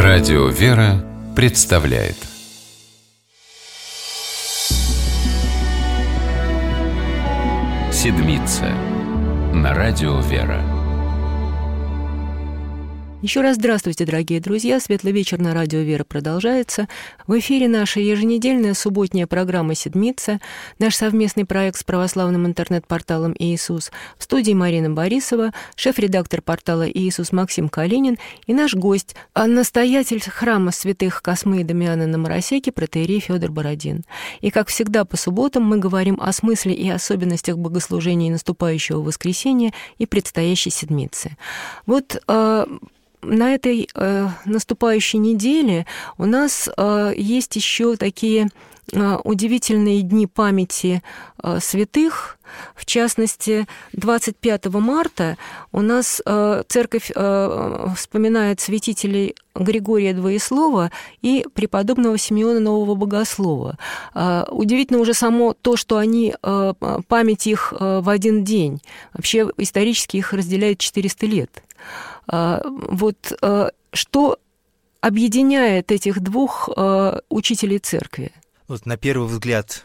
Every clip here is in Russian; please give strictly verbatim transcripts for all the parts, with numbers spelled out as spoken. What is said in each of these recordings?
Радио «Вера» представляет Седмица на Радио «Вера». Еще раз здравствуйте, дорогие друзья. Светлый вечер на Радио «Вера» продолжается. В эфире наша еженедельная субботняя программа «Седмица», наш совместный проект с православным интернет-порталом «Иисус». В студии Марина Борисова, шеф-редактор портала «Иисус» Максим Калинин и наш гость, настоятель храма святых Космы и Дамиана на Моросейке, протоиерей Фёдор Бородин. И, как всегда, по субботам мы говорим о смысле и особенностях богослужения наступающего воскресенья и предстоящей Седмицы. Вот на этой э, наступающей неделе у нас э, есть еще такие э, удивительные дни памяти э, святых. В частности, двадцать пятого марта у нас э, церковь э, вспоминает святителей Григория Двоеслова и преподобного Симеона Нового Богослова. Э, удивительно уже само то, что они, э, память их э, в один день. Вообще исторически их разделяют четыреста лет. Вот что объединяет этих двух учителей церкви? Вот на первый взгляд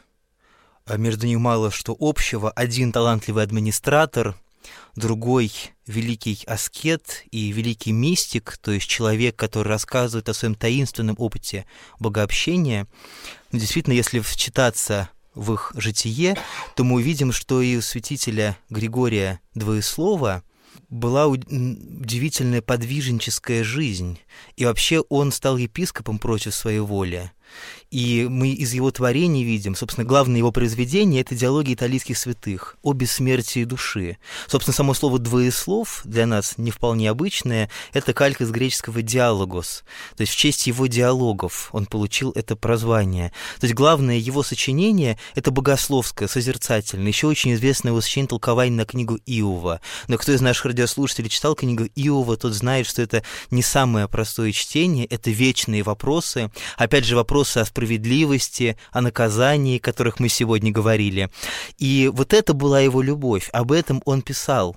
между ними мало что общего. Один талантливый администратор, другой великий аскет и великий мистик, то есть человек, который рассказывает о своем таинственном опыте богообщения. Но действительно, если вчитаться в их житие, то мы увидим, что и у святителя Григория Двоеслова была удивительная подвижническая жизнь, и вообще он стал епископом против своей воли. И мы из его творений видим, собственно, главное его произведение — это диалоги италийских святых о бессмертии души. Собственно, само слово «двоеслов» для нас не вполне обычное, это калька из греческого «диалогос», то есть в честь его диалогов он получил это прозвание. То есть главное его сочинение — это богословское, созерцательное, еще очень известное его сочинение толкование на книгу Иова. Но кто из наших радиослушателей читал книгу Иова, тот знает, что это не самое простое чтение, это вечные вопросы, опять же, вопросы о справедливости, о наказании, о которых мы сегодня говорили. И вот это была его любовь, об этом он писал.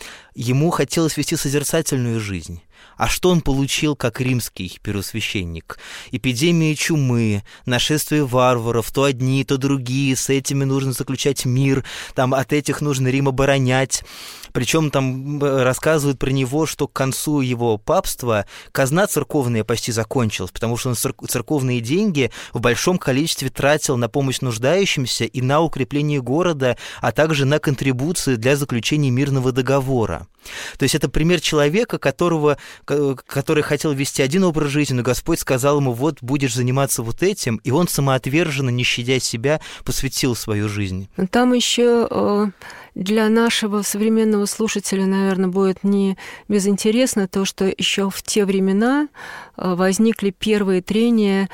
Ему хотелось вести созерцательную жизнь. А что он получил как римский первосвященник? Эпидемия чумы, нашествие варваров, то одни, то другие, с этими нужно заключать мир, там от этих нужно Рим оборонять. Причем там рассказывают про него, что к концу его папства казна церковная почти закончилась, потому что он церковные деньги в большом количестве тратил на помощь нуждающимся и на укрепление города, а также на контрибуции для заключения мирного договора. То есть это пример человека, которого, который хотел вести один образ жизни, но Господь сказал ему: вот будешь заниматься вот этим, и он самоотверженно, не щадя себя, посвятил свою жизнь. Там еще для нашего современного слушателя, наверное, будет не безинтересно то, что еще в те времена возникли первые трения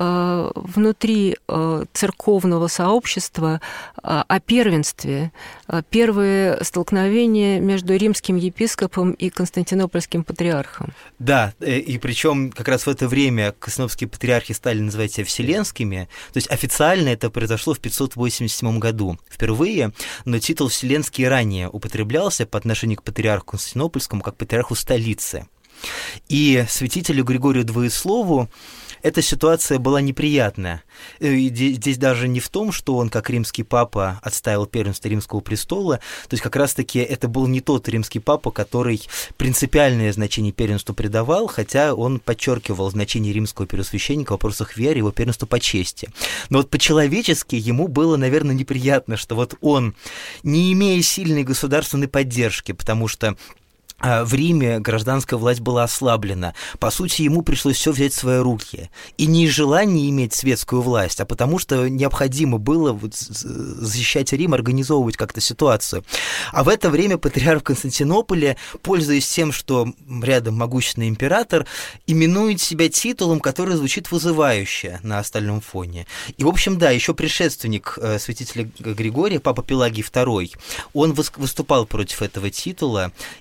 внутри церковного сообщества о первенстве, первые столкновения между римским епископом и константинопольским патриархом. Да, и причем как раз в это время константинопольские патриархи стали называть себя вселенскими, то есть официально это произошло в пятьсот восемьдесят седьмом году впервые, но титул вселенский ранее употреблялся по отношению к патриарху Константинопольскому как патриарху столицы. И святителю Григорию Двоеслову эта ситуация была неприятная. И здесь даже не в том, что он, как римский папа, отстаивал первенство римского престола, то есть как раз-таки это был не тот римский папа, который принципиальное значение первенству придавал, хотя он подчеркивал значение римского первосвященника в вопросах веры, его первенства по чести. Но вот по-человечески ему было, наверное, неприятно, что вот он, не имея сильной государственной поддержки, потому что в Риме гражданская власть была ослаблена. По сути, ему пришлось все взять в свои руки. И не из желания иметь светскую власть, а потому что необходимо было вот защищать Рим, организовывать как-то ситуацию. А в это время патриарх Константинополя, пользуясь тем, что рядом могущественный император, именует себя титулом, который звучит вызывающе на остальном фоне. И, в общем, да, еще предшественник святителя Григория, папа Пелагий второй, он выступал против этого титула и даже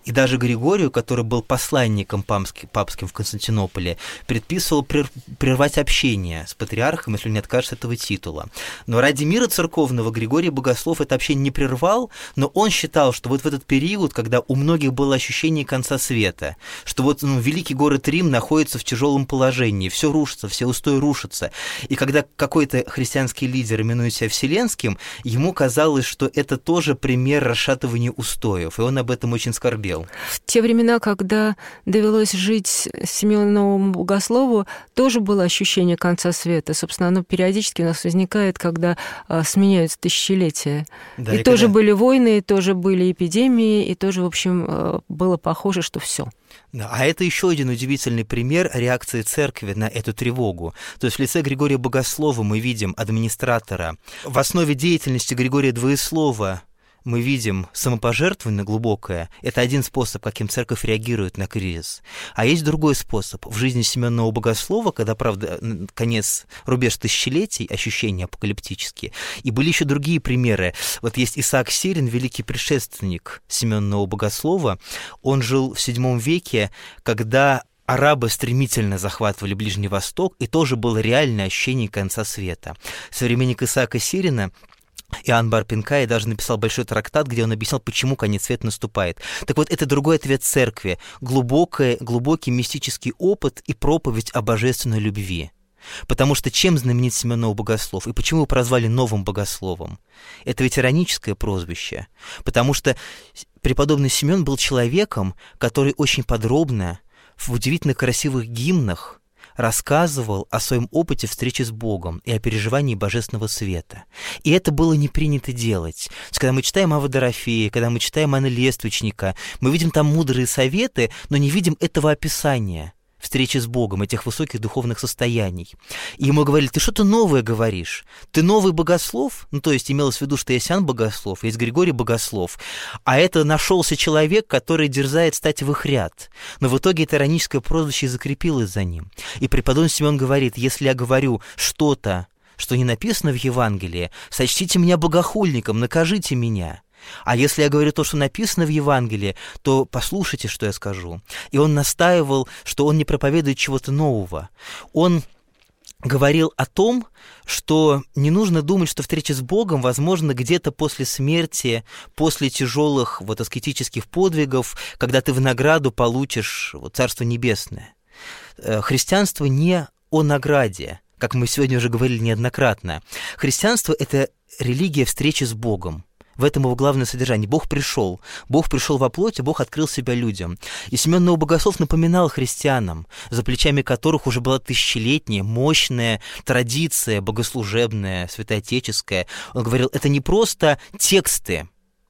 Григорию, который был посланником папским в Константинополе, предписывал прервать общение с патриархом, если он не откажется этого титула. Но ради мира церковного Григорий Богослов это общение не прервал, но он считал, что вот в этот период, когда у многих было ощущение конца света, что вот ну, великий город Рим находится в тяжелом положении, все рушится, все устои рушатся, и когда какой-то христианский лидер именует себя Вселенским, ему казалось, что это тоже пример расшатывания устоев, и он об этом очень скорбел. В те времена, когда довелось жить Симеону Новому Богослову, тоже было ощущение конца света. Собственно, оно периодически у нас возникает, когда а, сменяются тысячелетия. Да, и, и тоже когда... были войны, и тоже были эпидемии, и тоже, в общем, было похоже, что все. Да, а это еще один удивительный пример реакции церкви на эту тревогу. То есть в лице Григория Богослова мы видим администратора. В основе деятельности Григория Двоеслова мы видим самопожертвование глубокое. Это один способ, каким церковь реагирует на кризис. А есть другой способ. В жизни Симеона Нового Богослова, когда, правда, конец, рубеж тысячелетий, ощущения апокалиптические, и были еще другие примеры. Вот есть Исаак Сирин, великий предшественник Симеона Нового Богослова. Он жил в седьмом веке, когда арабы стремительно захватывали Ближний Восток, и тоже было реальное ощущение конца света. Современник Исаака Сирина Иоанн Бар-Пинкай даже написал большой трактат, где он объяснял, почему конец света наступает. Так вот, это другой ответ церкви. Глубокий, глубокий мистический опыт и проповедь о божественной любви. Потому что чем знаменит Симеон Новый Богослов? И почему его прозвали Новым Богословом? Это ведь ироническое прозвище. Потому что преподобный Симеон был человеком, который очень подробно, в удивительно красивых гимнах, рассказывал о своем опыте встречи с Богом и о переживании божественного света. И это было не принято делать. То есть, когда мы читаем Авва Дорофея, когда мы читаем Иоанна Лествичника, мы видим там мудрые советы, но не видим этого описания встречи с Богом, этих высоких духовных состояний. И ему говорили: ты что-то новое говоришь, ты новый богослов, ну то есть имелось в виду, что есть Иоанн Богослов, есть Григорий Богослов, а это нашелся человек, который дерзает стать в их ряд. Но в итоге это ироническое прозвище и закрепилось за ним. И преподобный Симеон говорит: если я говорю что-то, что не написано в Евангелии, сочтите меня богохульником, накажите меня. А если я говорю то, что написано в Евангелии, то послушайте, что я скажу. И он настаивал, что он не проповедует чего-то нового. Он говорил о том, что не нужно думать, что встреча с Богом возможна где-то после смерти, после тяжелых вот, аскетических подвигов, когда ты в награду получишь вот, Царство Небесное. Христианство не о награде, как мы сегодня уже говорили неоднократно. Христианство – это религия встречи с Богом. В этом его главное содержание. Бог пришел. Бог пришел во плоти, Бог открыл себя людям. И Симеон Новый Богослов напоминал христианам, за плечами которых уже была тысячелетняя, мощная традиция богослужебная, святоотеческая. Он говорил, это не просто тексты,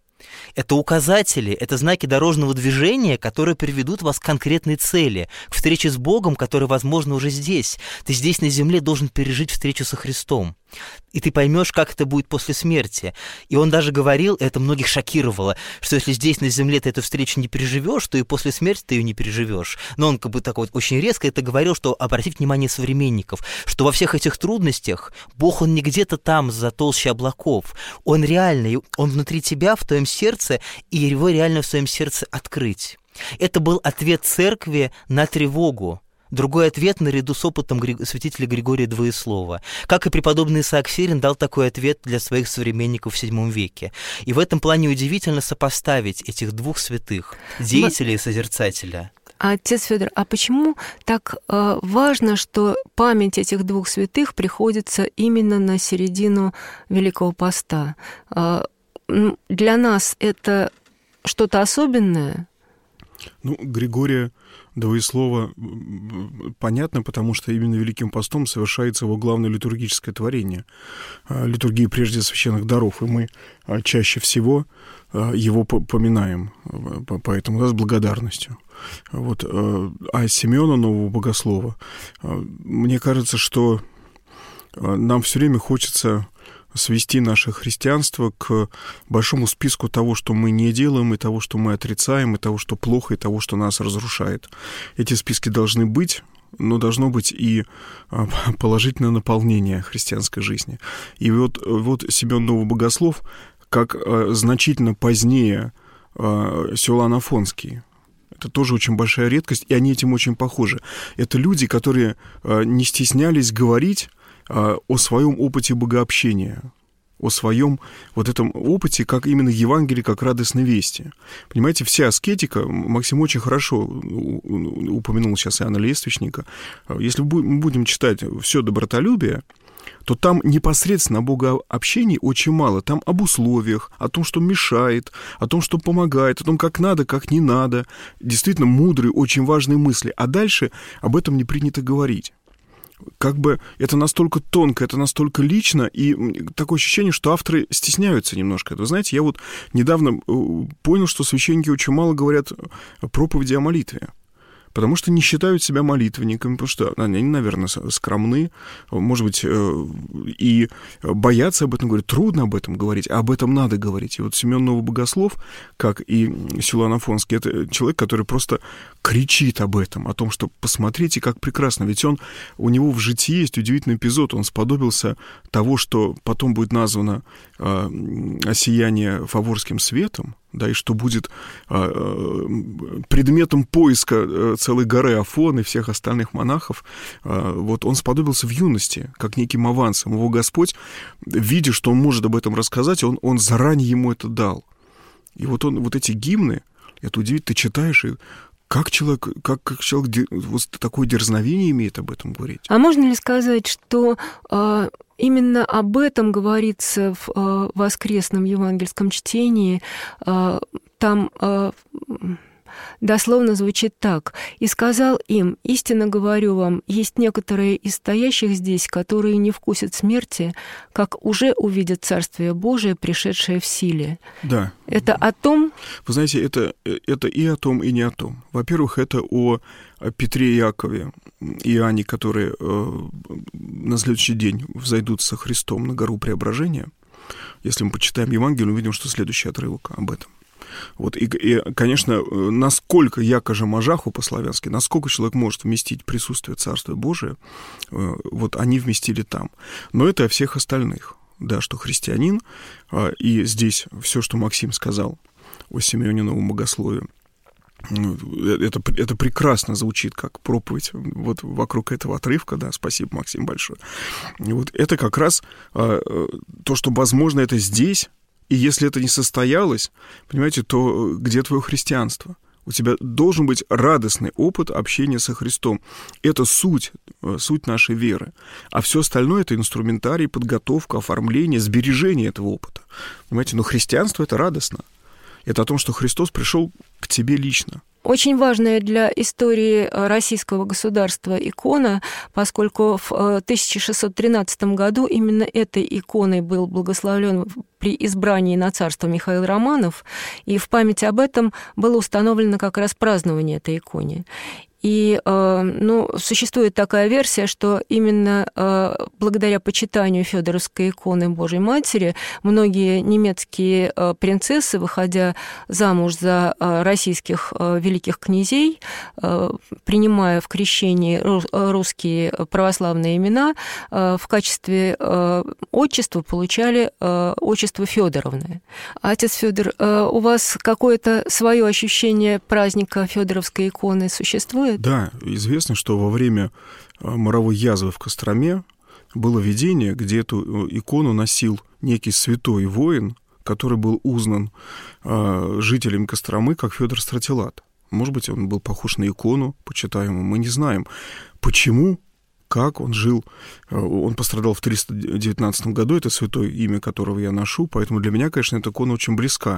это указатели, это знаки дорожного движения, которые приведут вас к конкретной цели, к встрече с Богом, которая, возможно, уже здесь. Ты здесь на земле должен пережить встречу со Христом. И ты поймешь, как это будет после смерти. И он даже говорил, это многих шокировало, что если здесь на земле ты эту встречу не переживешь, то и после смерти ты ее не переживешь. Но он как бы так вот очень резко это говорил, что обратить внимание современников, что во всех этих трудностях Бог, Он не где-то там за толщей облаков. Он реальный, Он внутри тебя, в твоем сердце, и его реально в своем сердце открыть. Это был ответ церкви на тревогу. Другой ответ наряду с опытом святителя Григория Двоеслова. Как и преподобный Исаак Сирин дал такой ответ для своих современников в седьмом веке. И в этом плане удивительно сопоставить этих двух святых, деятеля и созерцателя. Отец Федор, а почему так э, важно, что память этих двух святых приходится именно на середину Великого Поста? Э, для нас это что-то особенное? Ну, Григория Двоеслова понятно, потому что именно Великим Постом совершается его главное литургическое творение, литургия прежде священных даров, и мы чаще всего его поминаем, поэтому да, с благодарностью. Вот. А Симеона Нового Богослова, мне кажется, что нам все время хочется свести наше христианство к большому списку того, что мы не делаем, и того, что мы отрицаем, и того, что плохо, и того, что нас разрушает. Эти списки должны быть, но должно быть и положительное наполнение христианской жизни. И вот, вот Симеон Новый Богослов, как значительно позднее Сиолан Афонский, Это тоже очень большая редкость, и они этим очень похожи. Это люди, которые не стеснялись говорить о своем опыте богообщения, о своем вот этом опыте, как именно Евангелие, как радостной вести. Понимаете, вся аскетика, Максим очень хорошо упомянул сейчас Иоанна Лествичника, если мы будем читать все добротолюбие, то там непосредственно о богообщении очень мало. Там об условиях, о том, что мешает, о том, что помогает, о том, как надо, как не надо. Действительно мудрые, очень важные мысли. А дальше об этом не принято говорить. Как бы это настолько тонко, это настолько лично, и такое ощущение, что авторы стесняются немножко. Вы знаете, я вот недавно понял, что священники очень мало говорят о проповеди о молитве. Потому что не считают себя молитвенниками, потому что они, наверное, скромны, может быть, и боятся об этом говорить. Трудно об этом говорить, а об этом надо говорить. И вот Семен Новобогослов, как и Силуан Афонский, это человек, который просто кричит об этом, о том, что посмотрите, как прекрасно. Ведь он, у него в житии есть удивительный эпизод. Он сподобился того, что потом будет названо э, осияние фаворским светом, да, и что будет э, предметом поиска э, целой горы Афон и всех остальных монахов, э, вот он сподобился в юности, как неким авансом. Его Господь, видя, что он может об этом рассказать, он, он заранее ему это дал. И вот, он, вот эти гимны, это удивительно, ты читаешь, и как человек, как, как человек вот такое дерзновение имеет об этом говорить. А можно ли сказать, что... Э... Именно об этом говорится в э, воскресном евангельском чтении. Э, там э, дословно звучит так. «И сказал им, истинно говорю вам, есть некоторые из стоящих здесь, которые не вкусят смерти, как уже увидят Царствие Божие, пришедшее в силе». Да. Это о том... Вы знаете, это, это и о том, и не о том. Во-первых, это о Петре и Иакове и Иоанне, которые э, на следующий день взойдут со Христом на гору Преображения. Если мы почитаем Евангелие, увидим, что следующий отрывок об этом. Вот, и, и, конечно, насколько яко же мажаху по-славянски, насколько человек может вместить присутствие Царствия Божия, э, вот они вместили там. Но это о всех остальных, да, что христианин, э, и здесь все, что Максим сказал о Симеоне Новом Богослове, Это, это прекрасно звучит, как проповедь вот вокруг этого отрывка, да, спасибо, Максим, большое. И вот это как раз а, то, что, возможно, это здесь, и если это не состоялось, понимаете, то где твое христианство? У тебя должен быть радостный опыт общения со Христом. Это суть, суть нашей веры. А все остальное — это инструментарий, подготовка, оформление, сбережение этого опыта. Понимаете, но христианство — это радостно. Это о том, что Христос пришел к тебе лично. Очень важная для истории российского государства икона, поскольку в тысяча шестьсот тринадцатом году именно этой иконой был благословлен при избрании на царство Михаил Романов, и в память об этом было установлено как раз празднование этой иконы. И ну, существует такая версия, что именно благодаря почитанию Фёдоровской иконы Божьей Матери многие немецкие принцессы, выходя замуж за российских великих князей, принимая в крещении русские православные имена, в качестве отчества получали отчество Фёдоровны. Отец Фёдор, у вас какое-то свое ощущение праздника Фёдоровской иконы существует? Да, известно, что во время моровой язвы в Костроме было видение, где эту икону носил некий святой воин, который был узнан жителями Костромы как Фёдор Стратилат. Может быть, он был похож на икону почитаемую, мы не знаем. Почему, как он жил? Он пострадал в триста девятнадцатом году, это святое имя, которого я ношу, поэтому для меня, конечно, эта икона очень близка.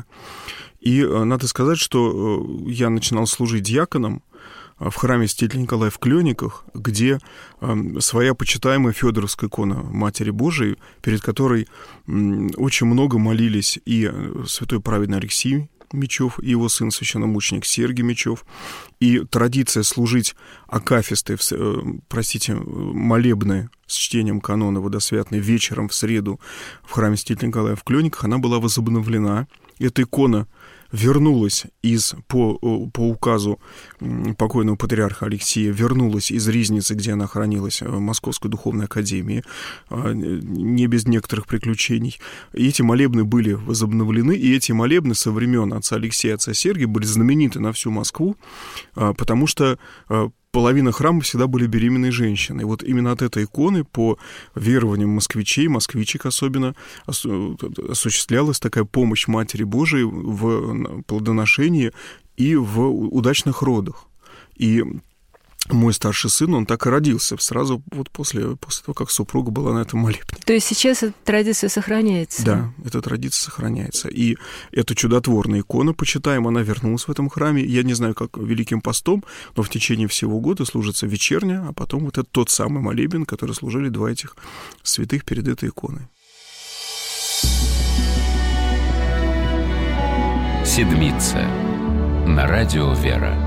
И надо сказать, что я начинал служить диаконом в храме святителя Николая в Клёниках, где своя почитаемая Фёдоровская икона Матери Божией, перед которой очень много молились и святой праведный Алексий Мечев, и его сын священномученик Сергий Мечев. И традиция служить акафисты, простите, молебны с чтением канона водосвятной вечером в среду в храме святителя Николая в Клёниках, она была возобновлена. Эта икона вернулась из, по, по указу покойного патриарха Алексия, вернулась из Ризницы, где она хранилась, в Московской духовной академии, не без некоторых приключений. И эти молебны были возобновлены, и эти молебны со времен отца Алексея и отца Сергия были знамениты на всю Москву, потому что половина храма всегда были беременные женщины. И вот именно от этой иконы, по верованиям москвичей, москвичек особенно, осуществлялась такая помощь Матери Божией в плодоношении и в удачных родах. И мой старший сын, он так и родился сразу вот после, после того, как супруга была на этом молебне. То есть сейчас эта традиция сохраняется? Да, эта традиция сохраняется. И эта чудотворная икона, почитаем, она вернулась в этом храме. Я не знаю, как Великим постом, но в течение всего года служится вечерня, а потом вот это тот самый молебен, который служили два этих святых перед этой иконой. Седмица. На радио «Вера».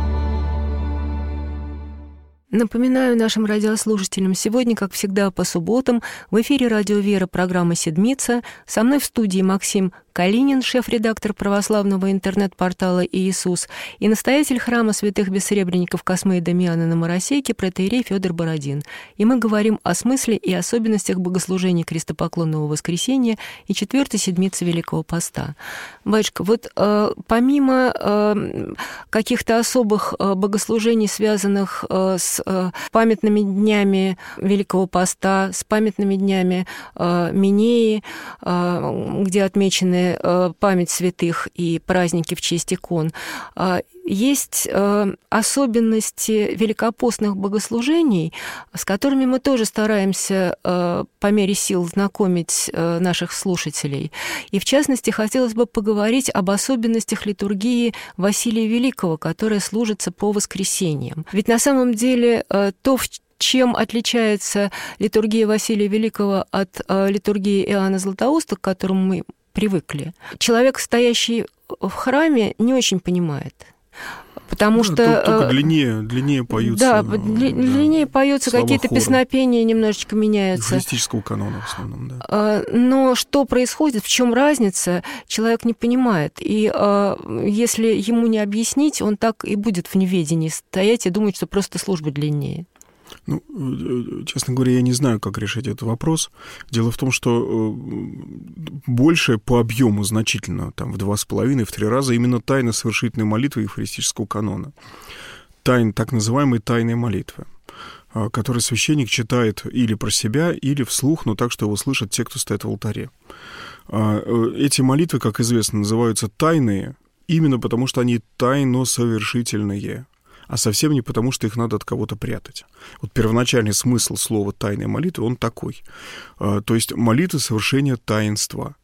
Напоминаю нашим радиослушателям, сегодня, как всегда, по субботам в эфире «Радио Вера» программа «Седмица». Со мной в студии Максим Калинин, шеф-редактор православного интернет-портала «Иисус», и настоятель храма святых бессребренников Космы и Дамиана на Моросейке протоиерей Фёдор Бородин. И мы говорим о смысле и особенностях богослужения крестопоклонного воскресения и четвертой седмицы Великого Поста. Батюшка, вот э, помимо э, каких-то особых э, богослужений, связанных э, с э, памятными днями Великого Поста, с памятными днями э, Минеи, э, где отмечены память святых и праздники в честь икон, есть особенности великопостных богослужений, с которыми мы тоже стараемся по мере сил знакомить наших слушателей. И, в частности, хотелось бы поговорить об особенностях литургии Василия Великого, которая служится по воскресеньям. Ведь на самом деле то, в чем отличается литургия Василия Великого от литургии Иоанна Златоуста, к которому мы привыкли, человек, стоящий в храме, не очень понимает. Потому да, что... Только длиннее, длиннее поются. Да, да длиннее поются, какие-то хора. Песнопения немножечко меняются. Евхаристического канона в основном, да. Но что происходит, в чем разница, человек не понимает. И если ему не объяснить, он так и будет в неведении стоять и думать, что просто служба длиннее. Ну, честно говоря, я не знаю, как решить этот вопрос. Дело в том, что больше по объему значительно, там, в два с половиной, в три раза именно тайна совершительной молитвы евхаристического канона. Тайн, так называемой тайной молитвы, которую священник читает или про себя, или вслух, но так, что его слышат те, кто стоит в алтаре. Эти молитвы, как известно, называются тайные, именно потому что они тайно-совершительные, а совсем не потому, что их надо от кого-то прятать. Вот первоначальный смысл слова «тайная молитва», он такой. То есть молитва совершения таинства.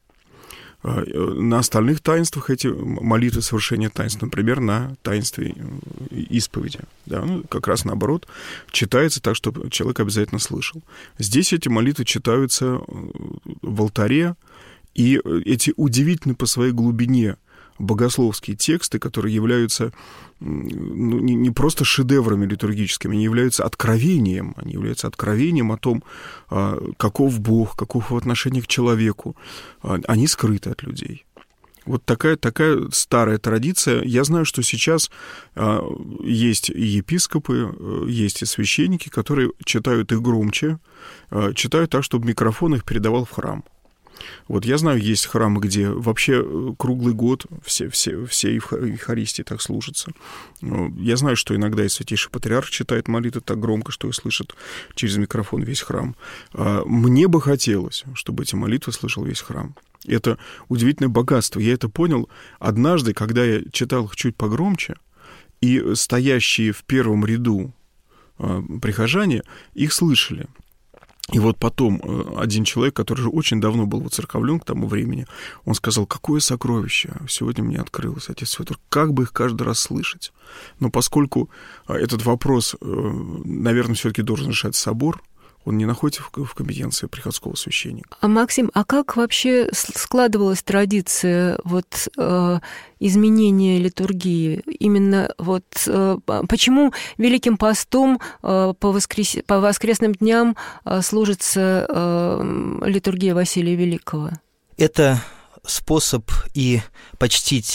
На остальных таинствах эти молитвы совершения таинства, например, на таинстве исповеди. Да, ну, как раз наоборот, читается так, чтобы человек обязательно слышал. Здесь эти молитвы читаются в алтаре, и эти удивительны по своей глубине богословские тексты, которые являются ну, не, не просто шедеврами литургическими, они являются откровением, они являются откровением о том, каков Бог, каков в отношении к человеку. Они скрыты от людей. Вот такая, такая старая традиция. Я знаю, что сейчас есть и епископы, есть и священники, которые читают их громче, читают так, чтобы микрофон их передавал в храм. Вот я знаю, есть храмы, где вообще круглый год все, все, все Евхаристии так служатся. Я знаю, что иногда и Святейший Патриарх читает молитвы так громко, что и слышит через микрофон весь храм. Мне бы хотелось, чтобы эти молитвы слышал весь храм. Это удивительное богатство. Я это понял однажды, когда я читал их чуть погромче, и стоящие в первом ряду прихожане их слышали. И вот потом один человек, который же очень давно был воцерковлен к тому времени, он сказал: какое сокровище сегодня мне открылось, отец Фёдор, как бы их каждый раз слышать. Но поскольку этот вопрос, наверное, все-таки должен решать собор, он не находится в компетенции приходского священника. А, Максим, а как вообще складывалась традиция вот, э, изменения литургии? Именно вот э, почему Великим постом э, по, воскрес... по воскресным дням э, служится э, литургия Василия Великого? Это способ и почтить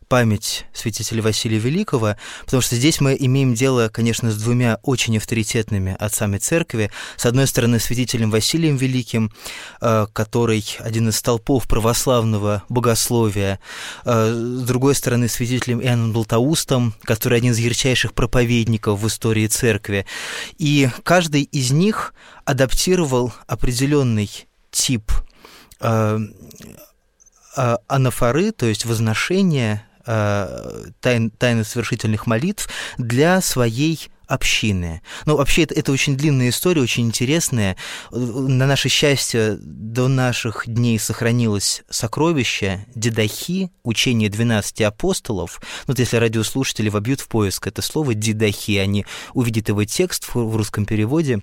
память святителя Василия Великого, потому что здесь мы имеем дело, конечно, с двумя очень авторитетными отцами церкви. С одной стороны, святителем Василием Великим, который один из столпов православного богословия, с другой стороны, святителем Иоанном Златоустом, который один из ярчайших проповедников в истории церкви. И каждый из них адаптировал определенный тип анафоры, то есть возношения тайн, тайны совершительных молитв для своей общины. Ну, вообще, это, это очень длинная история, очень интересная. На наше счастье, до наших дней сохранилось сокровище Дидахи, учение двенадцати апостолов. Вот если радиослушатели вобьют в поиск это слово Дидахи, они увидят его текст в русском переводе.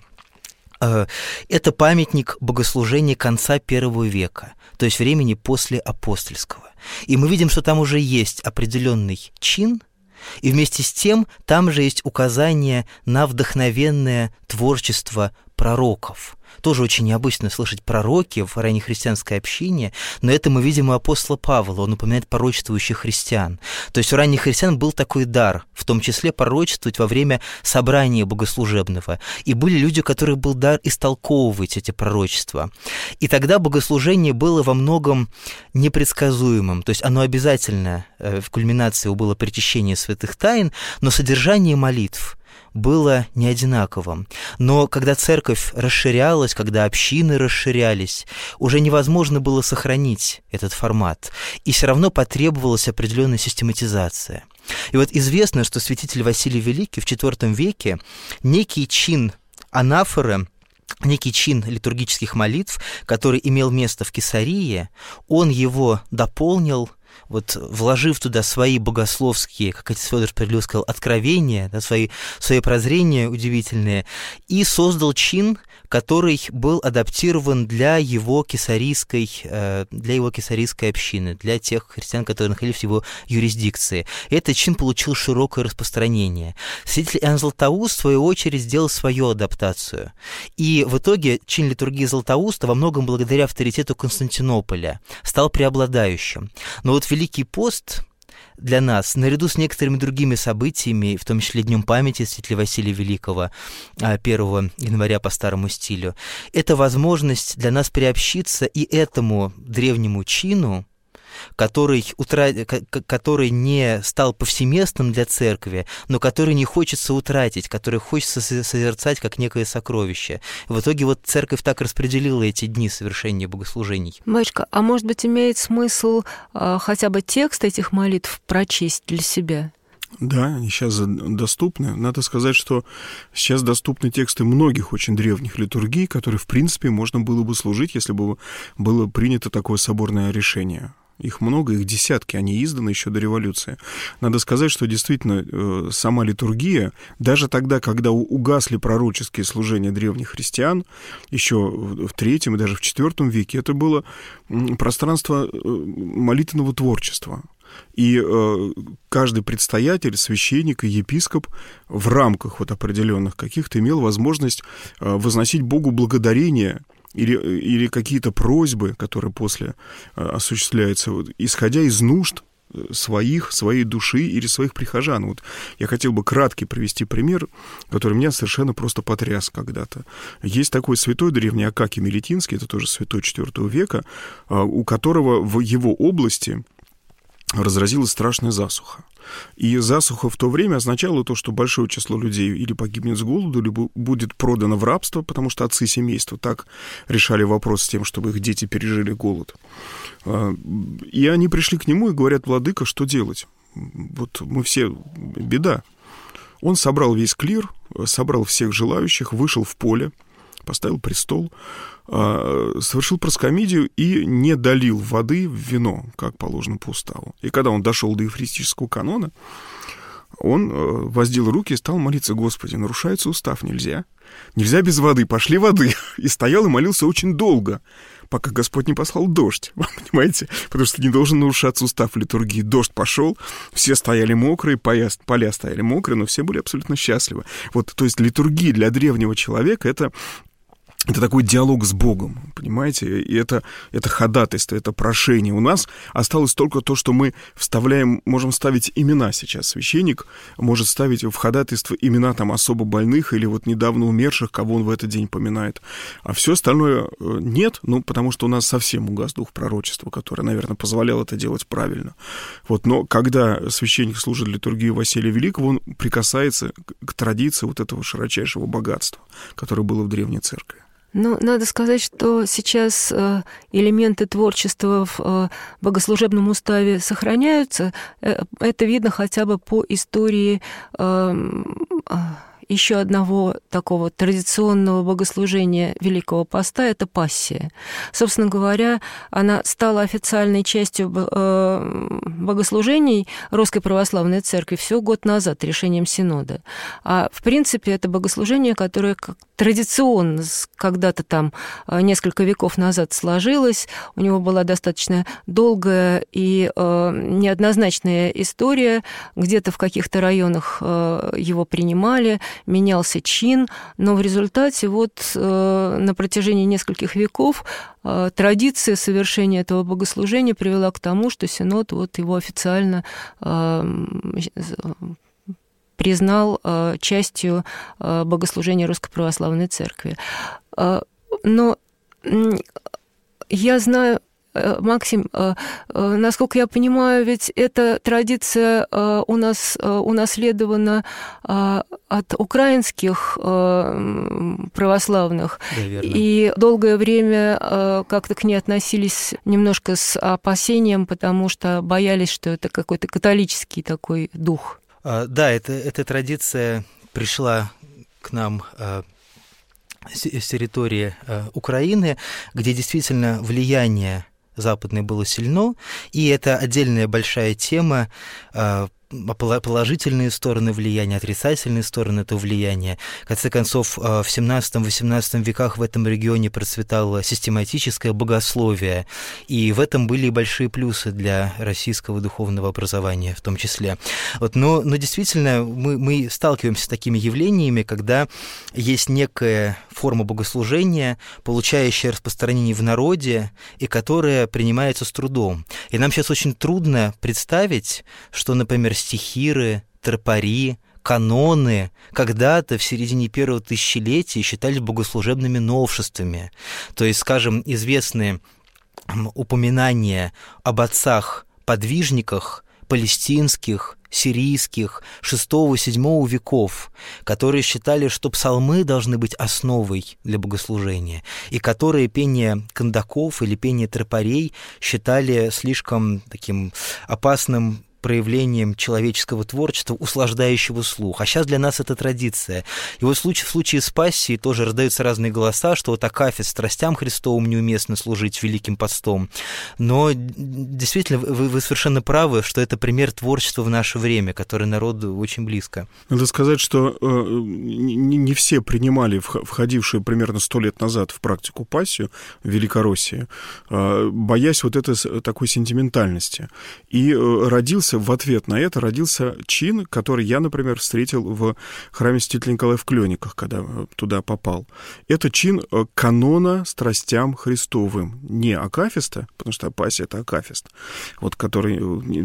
Это памятник богослужения конца первого века, то есть времени после апостольского. И мы видим, что там уже есть определенный чин, и вместе с тем там же есть указание на вдохновенное творчество пророков. Тоже очень необычно слышать пророки в раннехристианской общине, но это мы видим у апостола Павла, он упоминает пророчествующих христиан. То есть у ранних христиан был такой дар, в том числе пророчествовать во время собрания богослужебного. И были люди, у которых был дар истолковывать эти пророчества. И тогда богослужение было во многом непредсказуемым, то есть оно обязательно, в кульминации его было причащение святых тайн, но содержание молитв было не одинаковым. Но когда церковь расширялась, когда общины расширялись, уже невозможно было сохранить этот формат, и все равно потребовалась определенная систематизация. И вот известно, что святитель Василий Великий в четвёртом веке некий чин анафоры, некий чин литургических молитв, который имел место в Кесарии, он его дополнил, вот, вложив туда свои богословские, как отец Фёдор справедливо сказал, откровения, да, свои, свои прозрения удивительные, и создал чин, который был адаптирован для его кесарийской, для его кесарийской общины, для тех христиан, которые находились в его юрисдикции. И этот чин получил широкое распространение. Святитель Иоанн Златоуст, в свою очередь, сделал свою адаптацию. И в итоге чин литургии Златоуста во многом благодаря авторитету Константинополя стал преобладающим. Но вот Великий пост для нас, наряду с некоторыми другими событиями, в том числе Днем памяти святителя Василия Великого, первого января по старому стилю, это возможность для нас приобщиться и этому древнему чину, который, утра... который не стал повсеместным для церкви, но который не хочется утратить, который хочется созерцать как некое сокровище. В итоге вот церковь так распределила эти дни совершения богослужений. Батюшка, а может быть, имеет смысл а, хотя бы текст этих молитв прочесть для себя? Да, они сейчас доступны. Надо сказать, что сейчас доступны тексты многих очень древних литургий, которые, в принципе, можно было бы служить, если бы было принято такое соборное решение. Их много, их десятки, они изданы еще до революции. Надо сказать, что действительно сама литургия, даже тогда, когда угасли пророческие служения древних христиан, еще в третьем и даже в четвертом веке, это было пространство молитвенного творчества. И каждый предстоятель, священник и епископ в рамках вот определенных каких-то имел возможность возносить Богу благодарение или, или какие-то просьбы, которые после осуществляются, вот, исходя из нужд своих, своей души или своих прихожан. Вот я хотел бы краткий привести пример, который меня совершенно просто потряс когда-то. Есть такой святой древний Акакий Мелитинский, это тоже святой четвёртого века, у которого в его области разразилась страшная засуха. И засуха в то время означала то, что большое число людей или погибнет с голоду, либо будет продано в рабство, потому что отцы семейства так решали вопрос с тем, чтобы их дети пережили голод. И они пришли к нему и говорят: владыка, что делать? Вот мы все, беда. Он собрал весь клир, собрал всех желающих, вышел в поле, поставил престол, совершил проскомидию и не долил воды в вино, как положено по уставу. И когда он дошел до евхаристического канона, он воздел руки и стал молиться: Господи, нарушается устав, нельзя. Нельзя без воды, пошли воды. И стоял и молился очень долго, пока Господь не послал дождь, понимаете? Потому что не должен нарушаться устав литургии. Дождь пошел, все стояли мокрые, поля, поля стояли мокрые, но все были абсолютно счастливы. Вот, то есть литургия для древнего человека — это Это такой диалог с Богом, понимаете? И это, это ходатайство, это прошение. У нас осталось только то, что мы вставляем, можем ставить имена сейчас. Священник может ставить в ходатайство имена там особо больных или вот недавно умерших, кого он в этот день поминает. А все остальное нет, ну, потому что у нас совсем угас дух пророчества, который, наверное, позволял это делать правильно. Вот, но когда священник служит литургию Василия Великого, он прикасается к традиции вот этого широчайшего богатства, которое было в Древней Церкви. Ну, надо сказать, что сейчас элементы творчества в богослужебном уставе сохраняются. Это видно хотя бы по истории еще одного такого традиционного богослужения Великого Поста – это пассия. Собственно говоря, она стала официальной частью богослужений Русской Православной Церкви всего год назад решением Синода. А в принципе это богослужение, которое традиционно когда-то там несколько веков назад сложилось. У него была достаточно долгая и неоднозначная история. Где-то в каких-то районах его принимали, менялся чин, но в результате вот э, на протяжении нескольких веков э, традиция совершения этого богослужения привела к тому, что Синод вот его официально э, признал э, частью э, богослужения Русской Православной Церкви. Э, но э, я знаю, Максим, насколько я понимаю, ведь эта традиция у нас унаследована от украинских православных. Да, верно. И долгое время как-то к ней относились немножко с опасением, потому что боялись, что это какой-то католический такой дух. Да, это, эта традиция пришла к нам с территории Украины, где действительно влияние западное было сильно, и это отдельная большая тема, положительные стороны влияния, отрицательные стороны этого влияния. В конце концов, в семнадцатом-восемнадцатом веках в этом регионе процветало систематическое богословие, и в этом были большие плюсы для российского духовного образования в том числе. Вот, но, но действительно мы, мы сталкиваемся с такими явлениями, когда есть некая форма богослужения, получающая распространение в народе, и которая принимается с трудом. И нам сейчас очень трудно представить, что, например, стихиры, тропари, каноны когда-то в середине первого тысячелетия считались богослужебными новшествами. То есть, скажем, известные упоминания об отцах-подвижниках палестинских, сирийских, шестого-седьмого веков, которые считали, что псалмы должны быть основой для богослужения, и которые пение кандаков или пение тропарей считали слишком таким опасным проявлением человеческого творчества, услаждающего слух. А сейчас для нас это традиция. И вот в случае, в случае с пассией тоже раздаются разные голоса, что вот акафист страстям Христовым неуместно служить Великим Постом. Но действительно, вы, вы совершенно правы, что это пример творчества в наше время, которое народу очень близко. Надо сказать, что э, не, не все принимали, входившие примерно сто лет назад в практику пассию в Великороссии, э, боясь вот этой такой сентиментальности. И э, родился в ответ на это родился чин, который я, например, встретил в храме Святителя Николая в Клёниках, когда туда попал. Это чин канона страстям Христовым. Не акафиста, потому что пассия — это акафист, вот, который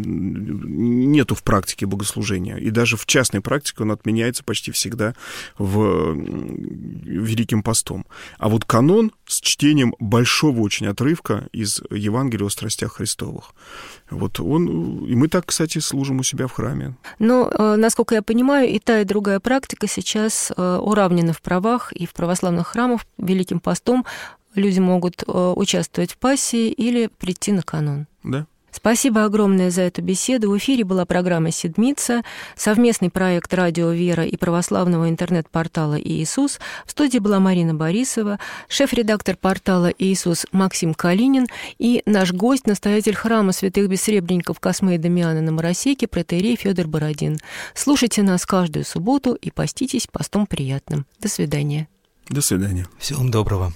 нету в практике богослужения. И даже в частной практике он отменяется почти всегда в Великим Постом. А вот канон с чтением большого очень отрывка из Евангелия о страстях Христовых. Вот он, и мы так, кстати, служим у себя в храме. Но, насколько я понимаю, и та, и другая практика сейчас уравнены в правах, и в православных храмах Великим Постом люди могут участвовать в пассии или прийти на канон. Да. Спасибо огромное за эту беседу. В эфире была программа «Седмица», совместный проект «Радио Вера» и православного интернет-портала «Иисус». В студии была Марина Борисова, шеф-редактор портала «Иисус» Максим Калинин и наш гость, настоятель храма святых бессребренников Космы и Дамиана на Моросейке, протоиерей Фёдор Бородин. Слушайте нас каждую субботу и поститесь постом приятным. До свидания. До свидания. Всего вам доброго.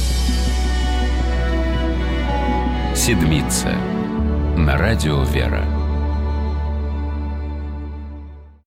Седмица. На радио «Вера».